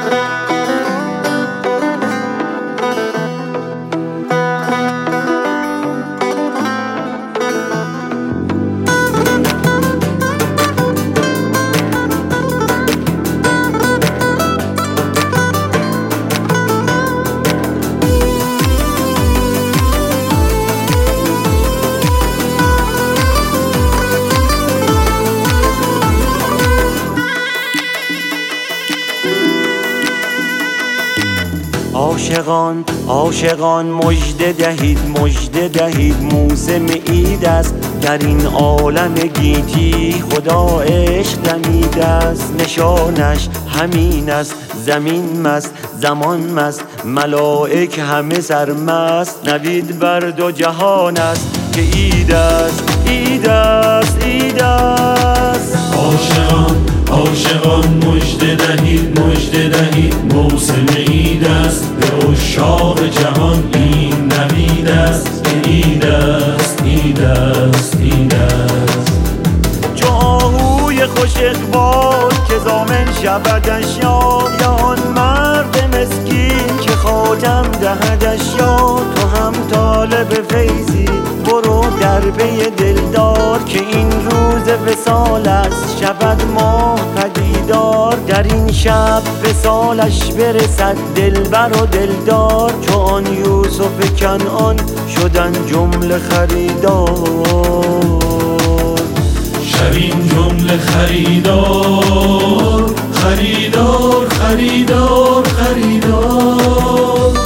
عاشقان عاشقان مژده دهید مژده دهید، موسم عید است در این عالم گیتی، خدا عشق دمیده است نشانش همین است، زمین مست زمان مست ملائک همه سرمست، نوید بر دو جهان است که عید است عید است عید است. عاشقان عاشقان مژده دهید مژده دهید، موسم عید است به عشاق جهان، این نوید است که عید است عید است عید است. چو آهوی خوش اقبال که ضامن شودش یاد، یا آن مرد مسکین که خاتم دهدش یاد، تو هم طالب فیضی برو در پی دلدار، که این روز وصال است شود ماه پدیدار، در این شب وصالش برسد دلبر و دلدار، چو آن یوسف کنعان شدن جمله خریدار. شویم جمله خریدار خریدار خریدار خریدار.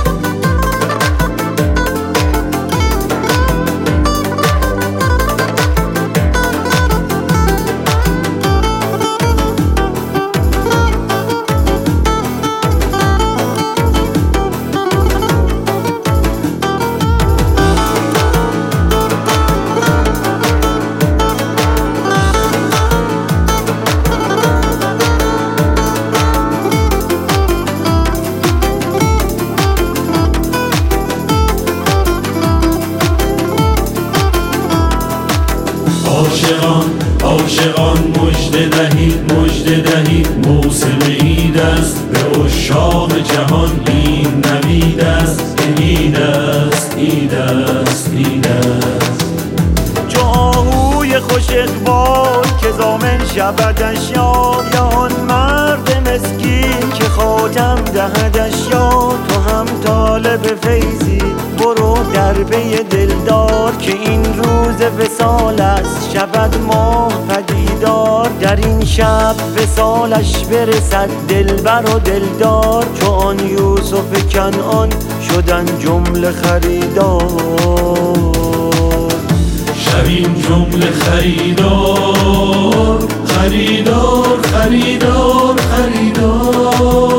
عاشقان عاشقان مژده دهید مژده دهید، موسم عید است به عشاق جهان، این نوید است که عید است عید است عید است. چو آهوی خوش اقبال که ضامن شودش یاد، یا آن مرد مسکین که خاتم دهدش یاد، تو هم طالب فیضی برو در پی دلدار، که این روز وصال است شود ماه پدیدار، در این شب وصالش برسد دلبر و دلدار، چو آن یوسف کنعان شدن جمله خریدار. شویم جمله خریدار خریدار خریدار خریدار.